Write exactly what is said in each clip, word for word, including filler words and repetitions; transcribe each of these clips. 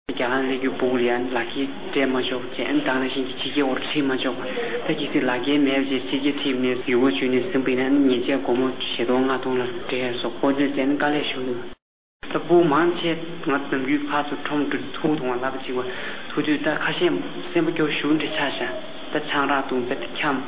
Jalan lagi bulian lagi dia masuk jen tanah sini cici orang tim masuk, tapi kita lagi mewah cici tim ni juga jenis sembilan ni je kamu sedang atau lah dia sokong jen kali sulu. Tapi macam ngat nampak pasu tom tu tu tu orang lagi juga, tu tu tak kasih semua kau sulu di casa, tak cara tu betul cam.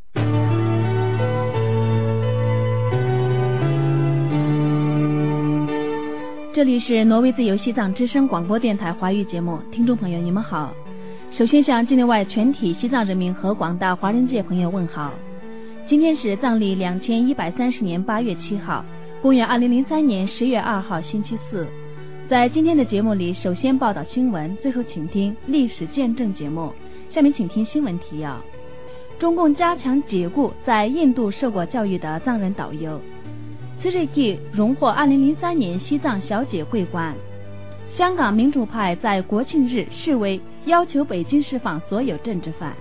这里是挪威自由西藏之声广播电台华语节目，听众朋友你们好。首先向境内外全体西藏人民和广大华人界朋友问好。今天是藏历两千一百三十年八月七号，公元二零零三年十月二号星期四。在今天的节目里，首先报道新闻，最后请听历史见证节目。下面请听新闻提要：中共加强解雇在印度受过教育的藏人导游。C J K 荣获二零零三年西藏小姐桂冠。香港民主派在国庆日示威，要求北京释放所有政治犯。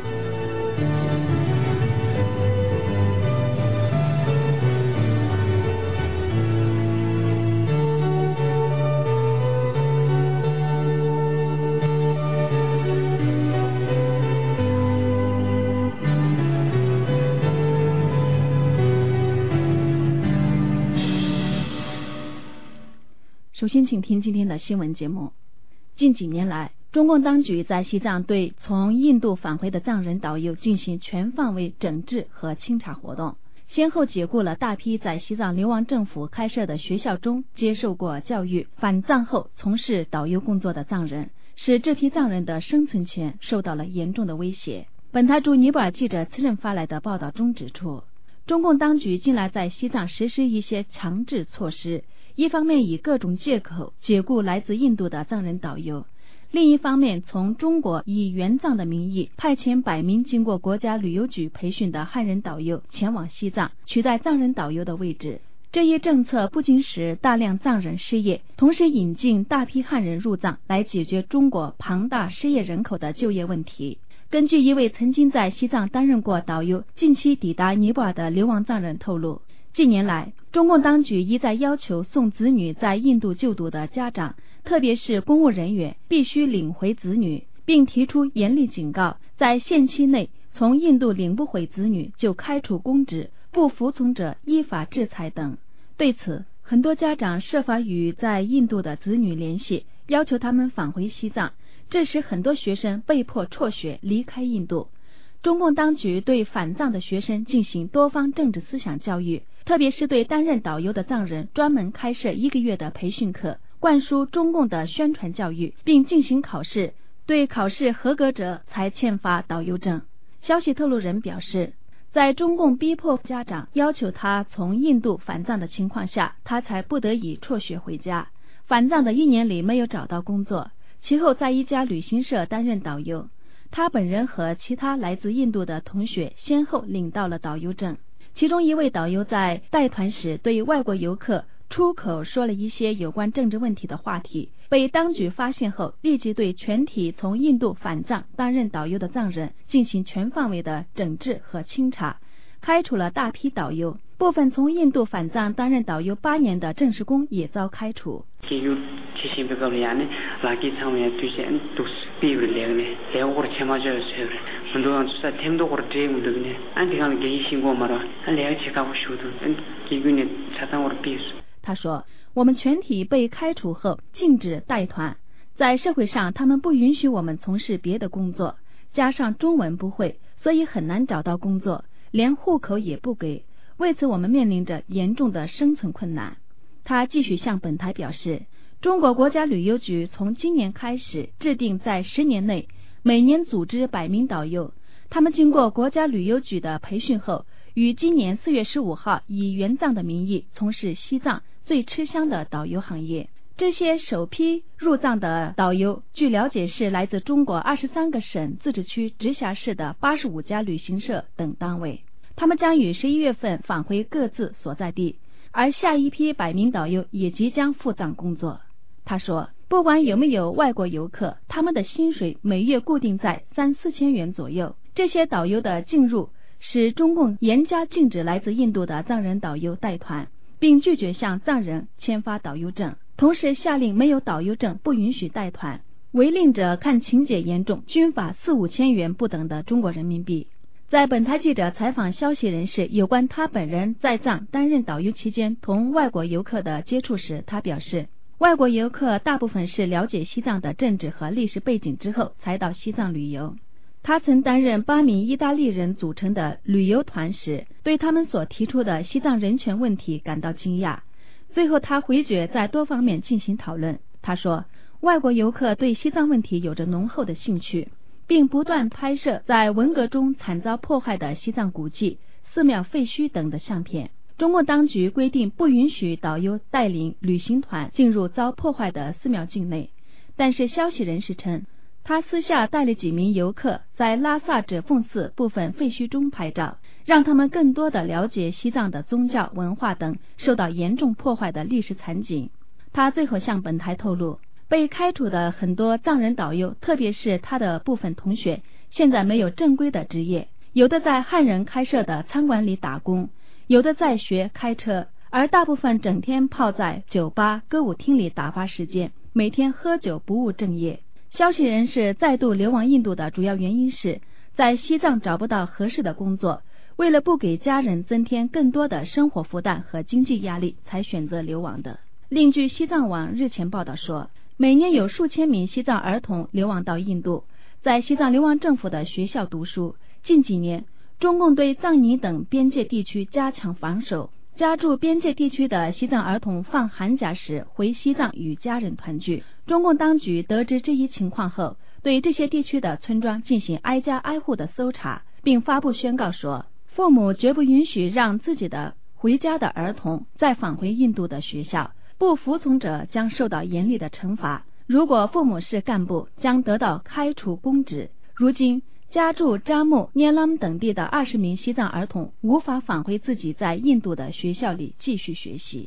首先请听今天的新闻节目。近几年来，中共当局在西藏对从印度返回的藏人导游进行全范围整治和清查活动，先后解雇了大批在西藏流亡政府开设的学校中接受过教育、返藏后从事导游工作的藏人，使这批藏人的生存权受到了严重的威胁。本台驻尼泊尔记者次任发来的报道中指出，中共当局近来在西藏实施一些强制措施，一方面以各种借口解雇来自印度的藏人导游，另一方面从中国以援藏的名义派遣百名经过国家旅游局培训的汉人导游前往西藏，取代藏人导游的位置。这一政策不仅使大量藏人失业，同时引进大批汉人入藏，来解决中国庞大失业人口的就业问题。根据一位曾经在西藏担任过导游、近期抵达尼泊尔的流亡藏人透露，近年来，中共当局一再要求送子女在印度就读的家长，特别是公务人员，必须领回子女，并提出严厉警告，在限期内从印度领不回子女就开除公职，不服从者依法制裁等。对此，很多家长设法与在印度的子女联系，要求他们返回西藏，这使很多学生被迫辍学离开印度。中共当局对返藏的学生进行多方政治思想教育，特别是对担任导游的藏人专门开设一个月的培训课，灌输中共的宣传教育，并进行考试，对考试合格者才签发导游证。消息透露人表示，在中共逼迫家长要求他从印度返藏的情况下，他才不得已辍学回家。返藏的一年里没有找到工作，其后在一家旅行社担任导游。他本人和其他来自印度的同学先后领到了导游证。其中一位导游在带团时对外国游客出口说了一些有关政治问题的话题，被当局发现后，立即对全体从印度返藏担任导游的藏人进行全范围的整治和清查，开除了大批导游，部分从印度返藏担任导游八年的正式工也遭开除。他说，我们全体被开除后禁止带团，在社会上他们不允许我们从事别的工作，加上中文不会，所以很难找到工作，连户口也不给，为此我们面临着严重的生存困难。他继续向本台表示，中国国家旅游局从今年开始制定在十年内每年组织百名导游，他们经过国家旅游局的培训后，于今年四月十五号以援藏的名义从事西藏最吃香的导游行业。这些首批入藏的导游，据了解是来自中国二十三个省、自治区、直辖市的八十五家旅行社等单位，他们将于十一月份返回各自所在地，而下一批百名导游也即将赴藏工作。他说，不管有没有外国游客，他们的薪水每月固定在三四千元左右。这些导游的进入使中共严加禁止来自印度的藏人导游带团，并拒绝向藏人签发导游证。 同时下令没有导游证不允许带团，违令者看情节严重，均罚四五千元不等的中国人民币。在本台记者采访消息人士有关他本人在藏担任导游期间同外国游客的接触时，他表示，外国游客大部分是了解西藏的政治和历史背景之后才到西藏旅游。他曾担任八名意大利人组成的旅游团时，对他们所提出的西藏人权问题感到惊讶。最后他回绝在多方面进行讨论。他说，外国游客对西藏问题有着浓厚的兴趣，并不断拍摄在文革中惨遭破坏的西藏古迹、寺庙废墟等的相片。中共当局规定不允许导游带领旅行团进入遭破坏的寺庙境内，但是消息人士称，他私下带了几名游客在拉萨者凤寺部分废墟中拍照，让他们更多地了解西藏的宗教文化等受到严重破坏的历史场景。他最后向本台透露，被开除的很多藏人导游，特别是他的部分同学，现在没有正规的职业，有的在汉人开设的餐馆里打工，有的在学开车，而大部分整天泡在酒吧、歌舞厅里打发时间，每天喝酒不务正业。消息人士再度流亡印度的主要原因是在西藏找不到合适的工作，为了不给家人增添更多的生活负担和经济压力，才选择流亡的。另据西藏网日前报道说，每年有数千名西藏儿童流亡到印度，在西藏流亡政府的学校读书。近几年，中共对藏尼等边界地区加强防守，家住边界地区的西藏儿童放寒假时回西藏与家人团聚。中共当局得知这一情况后，对这些地区的村庄进行挨家挨户的搜查，并发布宣告说，父母绝不允许让自己的回家的儿童再返回印度的学校，不服从者将受到严厉的惩罚，如果父母是干部，将得到开除公职。如今家住扎木、聂拉姆等地的二十名西藏儿童无法返回自己在印度的学校里继续学习。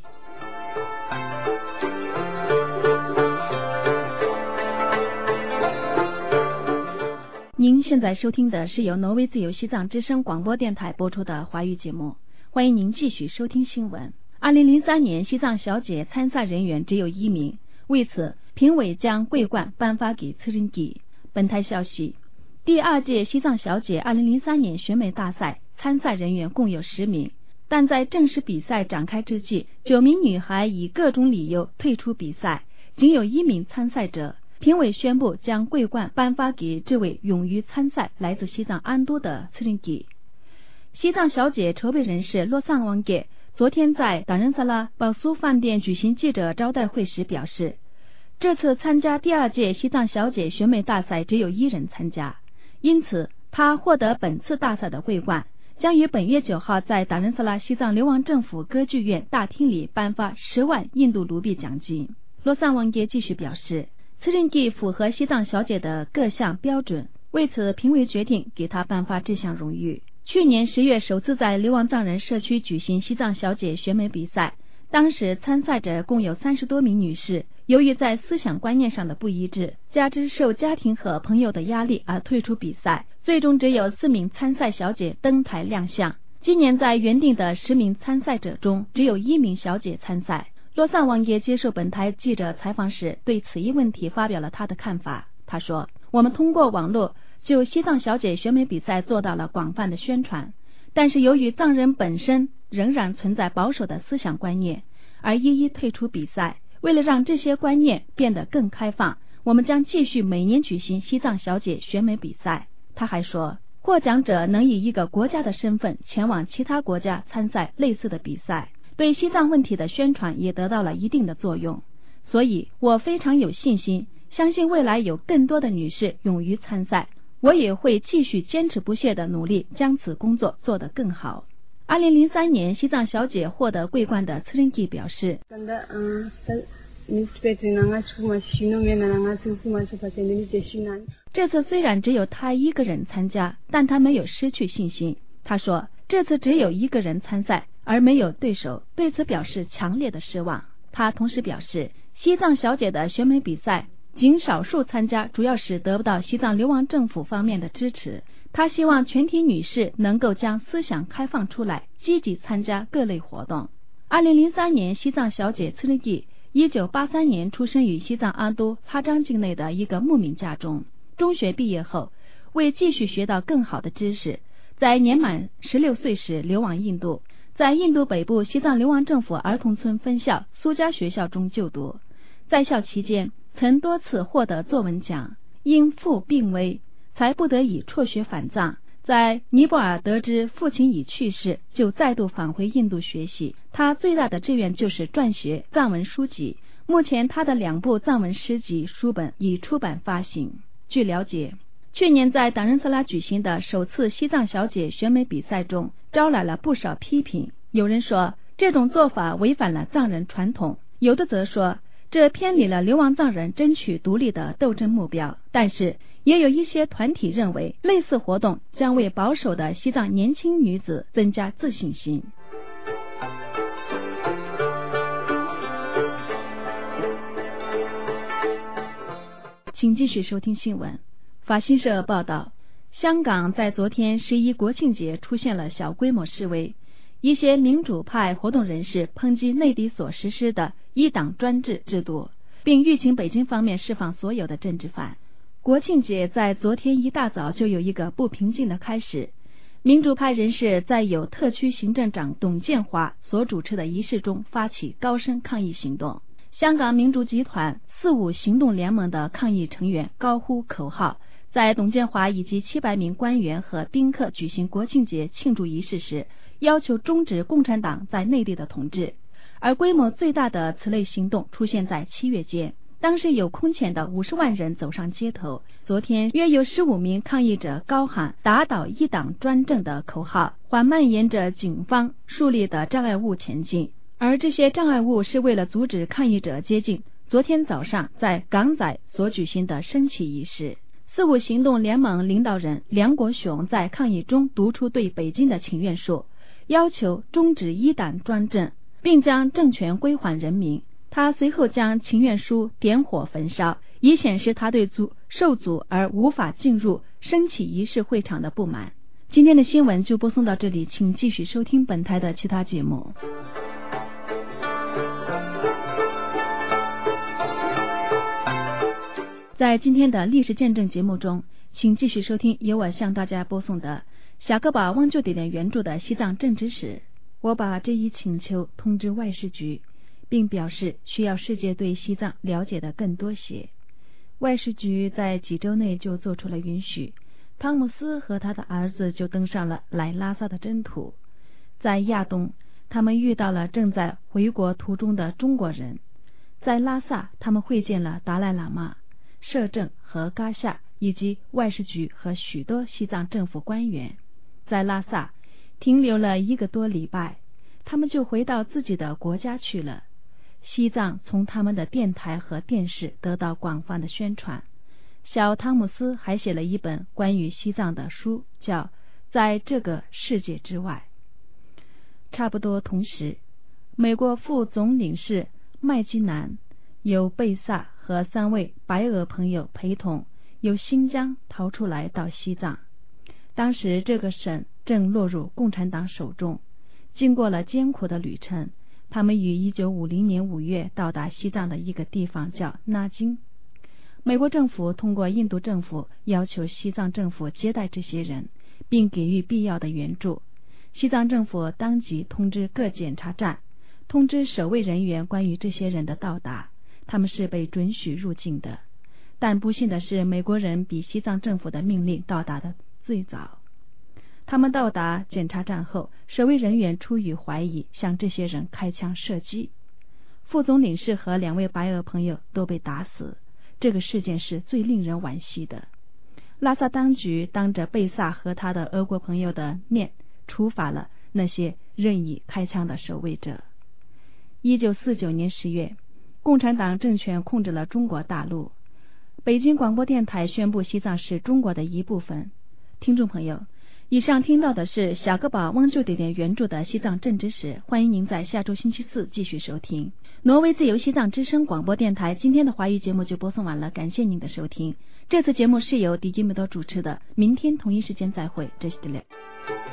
您现在收听的是由挪威自由西藏之声广播电台播出的华语节目，欢迎您继续收听新闻。二零零三年西藏小姐参赛人员只有一名，为此评委将桂冠颁发给次仁吉。本台消息，第二届西藏小姐二零零三年选美大赛参赛人员共有十名，但在正式比赛展开之际，九名女孩以各种理由退出比赛，仅有一名参赛者。评委宣布将桂冠颁发给这位勇于参赛、来自西藏安都的次仁吉。西藏小姐筹备人士洛桑旺给昨天在达仁萨拉宝苏饭店举行记者招待会时表示，这次参加第二届西藏小姐选美大赛只有一人参加，因此她获得本次大赛的桂冠，将于本月九号在达仁萨拉西藏流亡政府歌剧院大厅里颁发十万印度卢币奖金。洛桑旺给继续表示，次仁吉符合西藏小姐的各项标准，为此评委决定给她颁发这项荣誉。去年十月首次在流亡藏人社区举行西藏小姐选美比赛，当时参赛者共有三十多名女士，由于在思想观念上的不一致，加之受家庭和朋友的压力而退出比赛，最终只有四名参赛小姐登台亮相。今年在原定的十名参赛者中，只有一名小姐参赛。洛桑旺也接受本台记者采访时，对此一问题发表了他的看法。他说，我们通过网络就西藏小姐选美比赛做到了广泛的宣传，但是由于藏人本身仍然存在保守的思想观念，而一一退出比赛。为了让这些观念变得更开放，我们将继续每年举行西藏小姐选美比赛。他还说，获奖者能以一个国家的身份前往其他国家参赛类似的比赛，对西藏问题的宣传也得到了一定的作用。所以我非常有信心，相信未来有更多的女士勇于参赛，我也会继续坚持不懈地努力，将此工作做得更好。二零零三年西藏小姐获得桂冠的次仁吉表示，这次虽然只有她一个人参加，但她没有失去信心。她说，这次只有一个人参赛而没有对手，对此表示强烈的失望。她同时表示，西藏小姐的选美比赛仅少数参加，主要是得不到西藏流亡政府方面的支持。她希望全体女士能够将思想开放出来，积极参加各类活动。二零零三年西藏小姐次仁吉一九八三年出生于西藏阿都哈章境内的一个牧民家中。中学毕业后，为继续学到更好的知识，在年满十六岁时流亡印度，在印度北部西藏流亡政府儿童村分校苏家学校中就读。在校期间，曾多次获得作文奖，因父病危，才不得已辍学返藏。在尼泊尔得知父亲已去世，就再度返回印度学习。他最大的志愿就是撰写藏文书籍。目前他的两部藏文诗集书本已出版发行。据了解，去年在达仁萨拉举行的首次西藏小姐选美比赛中，招来了不少批评。有人说这种做法违反了藏人传统，有的则说这偏离了流亡藏人争取独立的斗争目标。但是也有一些团体认为，类似活动将为保守的西藏年轻女子增加自信心。请继续收听新闻。法新社报道，香港在昨天十一国庆节出现了小规模示威，一些民主派活动人士抨击内地所实施的一党专制制度，并吁请北京方面释放所有的政治犯。国庆节在昨天一大早就有一个不平静的开始，民主派人士在由特区行政长董建华所主持的仪式中发起高声抗议行动。香港民主集团四五行动联盟的抗议成员高呼口号，在董建华以及七百名官员和宾客举行国庆节庆祝仪式时，要求终止共产党在内地的统治。而规模最大的此类行动出现在七月间，当时有空前的五十万人走上街头。昨天约有十五名抗议者高喊打倒一党专政的口号，缓慢沿着警方树立的障碍物前进。而这些障碍物是为了阻止抗议者接近昨天早上在港仔所举行的升旗仪式。四五行动联盟领导人梁国雄在抗议中读出对北京的请愿书，要求终止一党专政，并将政权归还人民。他随后将请愿书点火焚烧，以显示他对阻受阻而无法进入升旗仪式会场的不满。今天的新闻就播送到这里，请继续收听本台的其他节目。在今天的历史见证节目中，请继续收听由我向大家播送的小个宝汪就点点原著的西藏政治史。我把这一请求通知外事局，并表示需要世界对西藏了解的更多些。外事局在几周内就做出了允许，汤姆斯和他的儿子就登上了来拉萨的征途。在亚东，他们遇到了正在回国途中的中国人。在拉萨，他们会见了达赖喇嘛、摄政和噶夏以及外事局和许多西藏政府官员。在拉萨停留了一个多礼拜，他们就回到自己的国家去了。西藏从他们的电台和电视得到广泛的宣传。小汤姆斯还写了一本关于西藏的书，叫《在这个世界之外》。差不多同时，美国副总领事麦基南由贝萨和三位白俄朋友陪同，由新疆逃出来到西藏。当时这个省正落入共产党手中。经过了艰苦的旅程，他们于一九五零年五月到达西藏的一个地方叫纳金。美国政府通过印度政府要求西藏政府接待这些人，并给予必要的援助。西藏政府当即通知各检查站，通知守卫人员关于这些人的到达，他们是被准许入境的。但不幸的是，美国人比西藏政府的命令到达的最早。他们到达检查站后，守卫人员出于怀疑向这些人开枪射击，副总领事和两位白俄朋友都被打死。这个事件是最令人惋惜的。拉萨当局当着贝萨和他的俄国朋友的面处罚了那些任意开枪的守卫者。一九四九年十月，共产党政权控制了中国大陆。北京广播电台宣布西藏是中国的一部分。听众朋友，以上听到的是小个宝汪就点点原著的西藏政治史，欢迎您在下周星期四继续收听。挪威自由西藏之声广播电台今天的华语节目就播送完了，感谢您的收听。这次节目是由迪基米多主持的，明天同一时间再会，这是迪雷。